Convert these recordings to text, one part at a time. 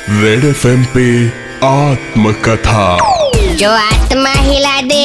Red FM पे आत्मकथा, जो आत्मा हिला दे।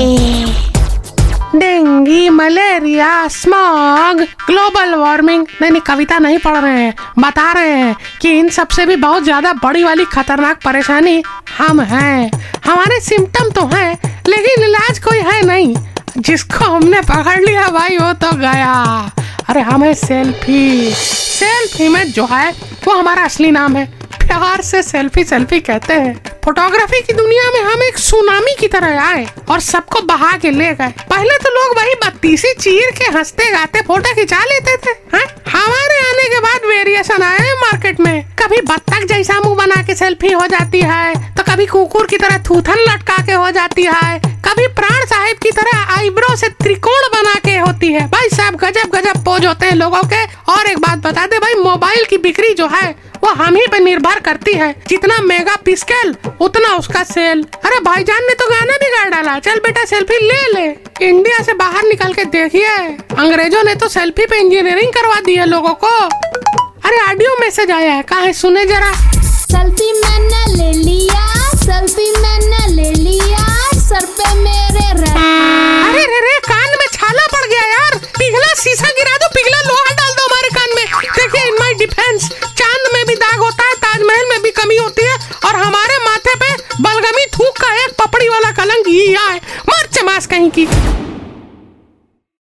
Dengue, malaria, smog, global warming. नहीं, कविता नहीं पढ़ रहे हैं, बता रहे हैं कि इन सब से भी बहुत ज्यादा बड़ी वाली खतरनाक परेशानी हम हैं। हमारे सिम्टम तो हैं, लेकिन इलाज कोई है नहीं। जिसको हमने पकड़ लिया भाई वो तो गया। अरे हमें सेल्फी में जो है वो हमारा असली नाम है। प्यार से सेल्फी कहते हैं। फोटोग्राफी की दुनिया में हम एक सुनामी की तरह आए और सबको बहा के ले गए। पहले तो लोग वही बत्तीसी चीर के हंसते गाते फोटो खिंचा लेते थे। हमारे आने के बाद वेरिएशन आए हैं मार्केट में। कभी बत्तख जैसा मुंह बना के सेल्फी हो जाती है, तो कभी कुकुर की तरह थूथन लटका के हो जाती है, कभी प्राण साहिब की तरह आईब्रो से त्रिकोण बना के होती है। भाई साहब गजब पोज होते हैं लोगों के। और एक बात बता दे भाई, मोबाइल की बिक्री जो है वो हम ही पे निर्भर करती है। जितना मेगा पिक्सल उतना उसका सेल। अरे भाईजान ने तो गाना भी गा डाला, चल बेटा सेल्फी ले। इंडिया से बाहर निकल के देखिए, अंग्रेजों ने तो सेल्फी पे इंजीनियरिंग करवा दी है लोगों को। अरे ऑडियो मैसेज आया है, कहाँ है, सुने जरा। सेल्फी मैंने ले लिया, सेल्फी मैंने ले लिया, सर पे मेरे अरे रे कान में छाला पड़ गया यार। पिघला शीशा गिरा दो, पिघला लोहा डाल दो हमारे कान में। देखिए इन माय डिफेंस, चांद में भी दाग होता है, ताजमहल में भी कमी होती है, और हमारे माथे पे बलगमी थूक का एक पपड़ी वाला कलंक ही आए। मार चमास कहीं की।